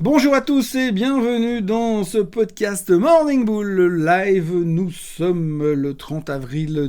Bonjour à tous et bienvenue dans ce podcast Morning Bull Live. Nous sommes le 30 avril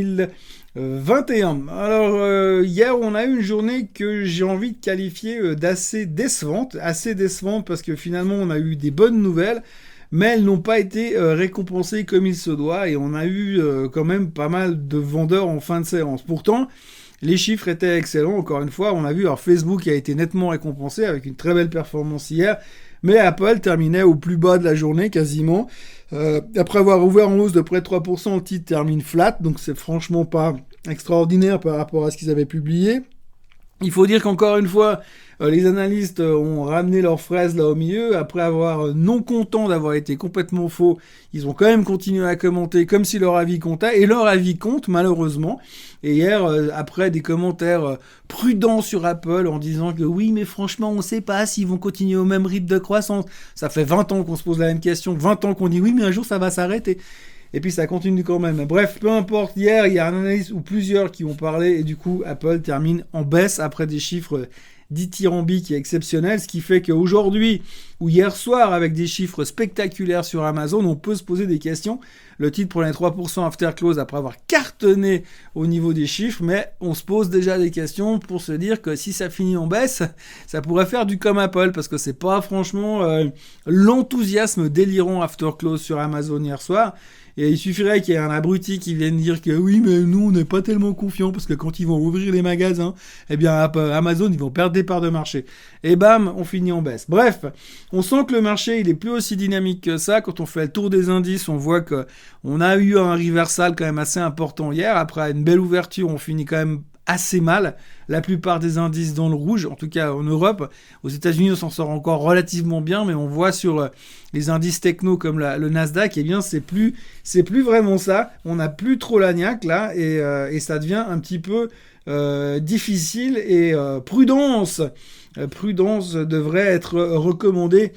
2021. Alors hier on a eu une journée que j'ai envie de qualifier d'assez décevante. Assez décevante parce que finalement on a eu des bonnes nouvelles, mais elles n'ont pas été récompensées comme il se doit et on a eu quand même pas mal de vendeurs en fin de séance. Pourtant, les chiffres étaient excellents, encore une fois, on a vu, alors Facebook a été nettement récompensé avec une très belle performance hier, mais Apple terminait au plus bas de la journée quasiment. Après avoir ouvert en hausse de près de 3%, le titre termine flat, donc c'est franchement pas extraordinaire par rapport à ce qu'ils avaient publié. Il faut dire qu'encore une fois, les analystes ont ramené leurs fraises là au milieu. Après avoir non content d'avoir été complètement faux, ils ont quand même continué à commenter comme si leur avis comptait. Et leur avis compte malheureusement. Et hier, après des commentaires prudents sur Apple en disant que oui, mais franchement, on ne sait pas s'ils vont continuer au même rythme de croissance. Ça fait 20 ans qu'on se pose la même question, 20 ans qu'on dit oui, mais un jour ça va s'arrêter. Et puis ça continue quand même. Bref, peu importe, hier, il y a un analyste ou plusieurs qui ont parlé et du coup, Apple termine en baisse après des chiffres dithyrambiques et exceptionnels, ce qui fait qu'aujourd'hui, ou hier soir, avec des chiffres spectaculaires sur Amazon, on peut se poser des questions. Le titre prenait 3% after close après avoir cartonné au niveau des chiffres, mais on se pose déjà des questions pour se dire que si ça finit en baisse, ça pourrait faire du comme Apple, parce que c'est pas franchement l'enthousiasme délirant after close sur Amazon hier soir. Et il suffirait qu'il y ait un abruti qui vienne dire que oui, mais nous, on n'est pas tellement confiants parce que quand ils vont ouvrir les magasins, eh bien, Amazon, ils vont perdre des parts de marché. Et bam, on finit en baisse. Bref, on sent que le marché, il est plus aussi dynamique que ça. Quand on fait le tour des indices, on voit que on a eu un reversal quand même assez important hier. Après une belle ouverture, on finit quand même assez mal. La plupart des indices dans le rouge, en tout cas en Europe. Aux États-Unis, on s'en sort encore relativement bien, mais on voit sur les indices techno comme le Nasdaq, eh bien c'est plus vraiment ça. On n'a plus trop la niaque là, et ça devient un petit peu difficile. Et prudence devrait être recommandée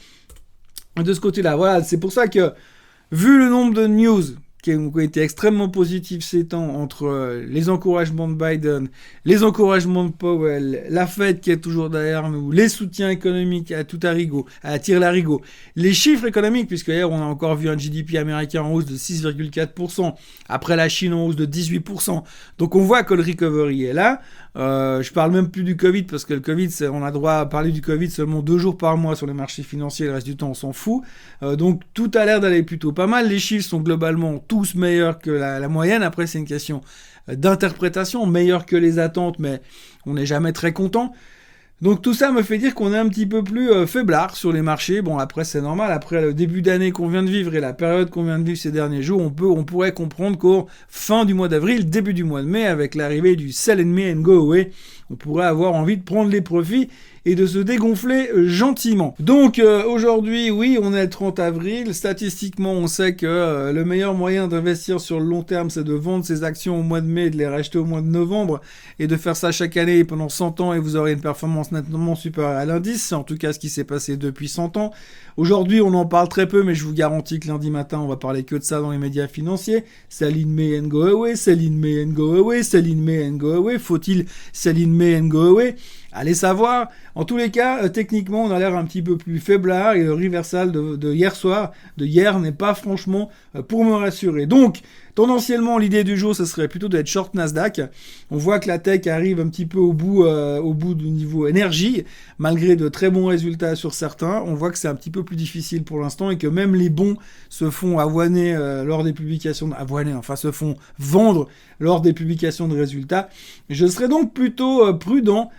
de ce côté-là. Voilà, c'est pour ça que vu le nombre de news qui ont été extrêmement positifs ces temps entre les encouragements de Biden, les encouragements de Powell, la Fed qui est toujours derrière nous, les soutiens économiques à tout à tire-larigot, les chiffres économiques, puisque hier on a encore vu un GDP américain en hausse de 6,4%, après la Chine en hausse de 18%, donc on voit que le recovery est là. Je parle même plus du Covid parce que le Covid, on a droit à parler du Covid seulement 2 jours par mois sur les marchés financiers, le reste du temps on s'en fout. Donc tout a l'air d'aller plutôt pas mal. Les chiffres sont globalement tous meilleurs que la moyenne. Après c'est une question d'interprétation, meilleurs que les attentes, mais on n'est jamais très content. Donc tout ça me fait dire qu'on est un petit peu plus faiblard sur les marchés. Bon, après c'est normal, après le début d'année qu'on vient de vivre et la période qu'on vient de vivre ces derniers jours, on pourrait comprendre qu'au fin du mois d'avril, début du mois de mai, avec l'arrivée du sell in May and go away, on pourrait avoir envie de prendre les profits et de se dégonfler gentiment. Donc aujourd'hui, oui, on est le 30 avril. Statistiquement, on sait que le meilleur moyen d'investir sur le long terme, c'est de vendre ses actions au mois de mai et de les racheter au mois de novembre et de faire ça chaque année pendant 100 ans et vous aurez une performance nettement supérieure à l'indice. C'est en tout cas ce qui s'est passé depuis 100 ans. Aujourd'hui, on en parle très peu, mais je vous garantis que lundi matin, on va parler que de ça dans les médias financiers. Sell in May and go away, sell in May and go away, sell in May and go away. Faut-il sell in May and go away? Allez savoir. En tous les cas, techniquement, on a l'air un petit peu plus faiblard et le reversal de hier soir, de hier, n'est pas franchement pour me rassurer. Donc, tendanciellement, l'idée du jour, ce serait plutôt d'être short Nasdaq. On voit que la tech arrive un petit peu au bout du niveau énergie, malgré de très bons résultats sur certains. On voit que c'est un petit peu plus difficile pour l'instant et que même les bons se font avoiner lors des publications, se font vendre lors des publications de résultats. Je serais donc plutôt prudent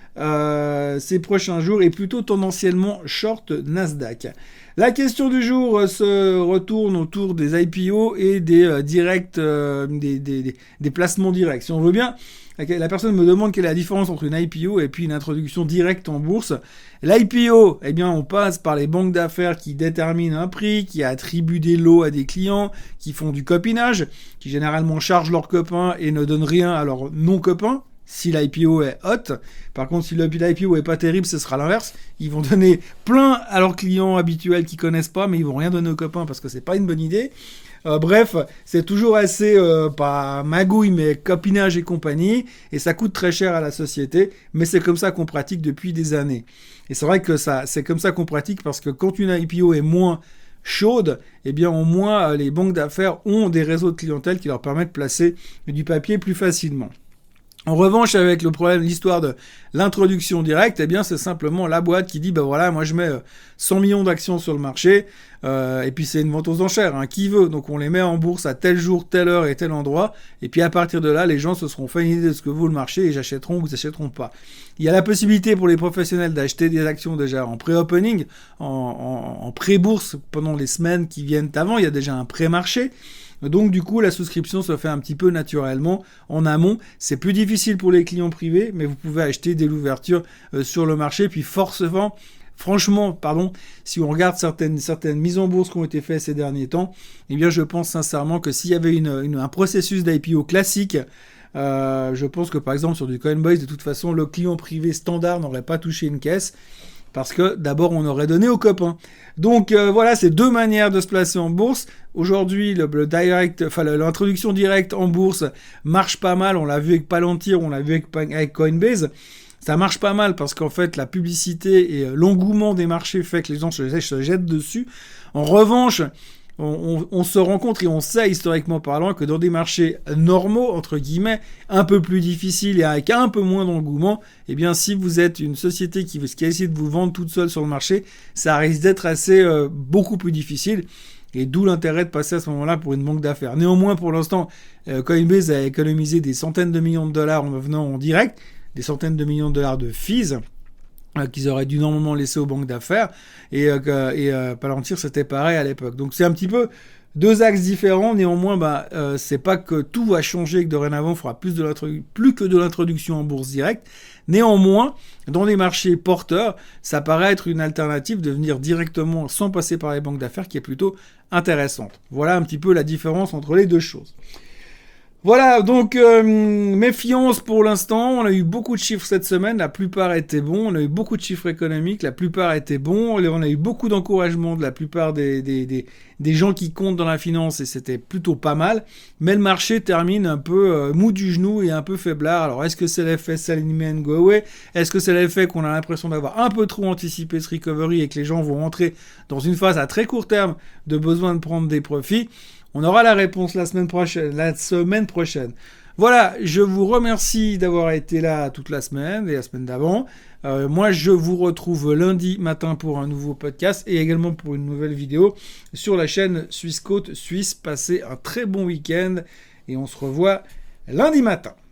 ces prochains jours et plutôt tendanciellement short Nasdaq. La question du jour se retourne autour des IPO et des directs, des placements directs. Si on veut bien, la personne me demande quelle est la différence entre une IPO et puis une introduction directe en bourse. L'IPO, eh bien, on passe par les banques d'affaires qui déterminent un prix, qui attribuent des lots à des clients, qui font du copinage, qui généralement chargent leurs copains et ne donnent rien à leurs non-copains. Si l'IPO est hot. Par contre, si l'IPO est pas terrible, ce sera l'inverse. Ils vont donner plein à leurs clients habituels qui connaissent pas, mais ils vont rien donner aux copains parce que c'est pas une bonne idée. Bref, c'est toujours assez, pas magouille, mais copinage et compagnie, et ça coûte très cher à la société, mais c'est comme ça qu'on pratique depuis des années. Et c'est vrai que c'est comme ça qu'on pratique parce que quand une IPO est moins chaude, eh bien au moins les banques d'affaires ont des réseaux de clientèle qui leur permettent de placer du papier plus facilement. En revanche, avec le problème, l'histoire de l'introduction directe, eh bien, c'est simplement la boîte qui dit, voilà, moi je mets 100 millions d'actions sur le marché, et puis c'est une vente aux enchères, qui veut. Donc on les met en bourse à tel jour, telle heure et tel endroit, et puis à partir de là, les gens se seront fait une idée de ce que vaut le marché et j'achèteront ou ils n'achèteront pas. Il y a la possibilité pour les professionnels d'acheter des actions déjà en pré-opening, en pré-bourse pendant les semaines qui viennent avant, il y a déjà un pré-marché. Donc du coup, la souscription se fait un petit peu naturellement en amont. C'est plus difficile pour les clients privés, mais vous pouvez acheter dès l'ouverture sur le marché. Puis franchement, si on regarde certaines mises en bourse qui ont été faites ces derniers temps, eh bien je pense sincèrement que s'il y avait un processus d'IPO classique, je pense que par exemple sur du Coinbase, de toute façon, le client privé standard n'aurait pas touché une caisse. Parce que d'abord on aurait donné aux copains. Donc voilà, c'est deux manières de se placer en bourse. Aujourd'hui, l'introduction directe en bourse marche pas mal. On l'a vu avec Palantir, on l'a vu avec Coinbase. Ça marche pas mal parce qu'en fait la publicité et l'engouement des marchés fait que les gens se jettent dessus. En revanche, on se rend compte et on sait historiquement parlant que dans des marchés normaux, entre guillemets, un peu plus difficiles et avec un peu moins d'engouement, eh bien si vous êtes une société qui essaie de vous vendre toute seule sur le marché, ça risque d'être assez beaucoup plus difficile. Et d'où l'intérêt de passer à ce moment-là pour une banque d'affaires. Néanmoins, pour l'instant, Coinbase a économisé des centaines de millions de dollars en venant en direct, des centaines de millions de dollars de fees, qu'ils auraient dû normalement laisser aux banques d'affaires, et Palantir c'était pareil à l'époque. Donc c'est un petit peu deux axes différents. Néanmoins, c'est pas que tout va changer, que dorénavant on fera plus que de l'introduction en bourse directe. Néanmoins, dans les marchés porteurs, ça paraît être une alternative de venir directement sans passer par les banques d'affaires qui est plutôt intéressante. Voilà un petit peu la différence entre les deux choses. Voilà, donc méfiance pour l'instant. On a eu beaucoup de chiffres cette semaine, la plupart étaient bons. On a eu beaucoup de chiffres économiques, la plupart étaient bons. On a eu beaucoup d'encouragement de la plupart des gens qui comptent dans la finance et c'était plutôt pas mal. Mais le marché termine un peu mou du genou et un peu faiblard. Alors est-ce que c'est l'effet sell in and go away? Est-ce que c'est l'effet qu'on a l'impression d'avoir un peu trop anticipé ce recovery et que les gens vont rentrer dans une phase à très court terme de besoin de prendre des profits? On aura la réponse la semaine prochaine. Voilà, je vous remercie d'avoir été là toute la semaine et la semaine d'avant. Moi, je vous retrouve lundi matin pour un nouveau podcast et également pour une nouvelle vidéo sur la chaîne Suisse Côte Suisse. Passez un très bon week-end et on se revoit lundi matin.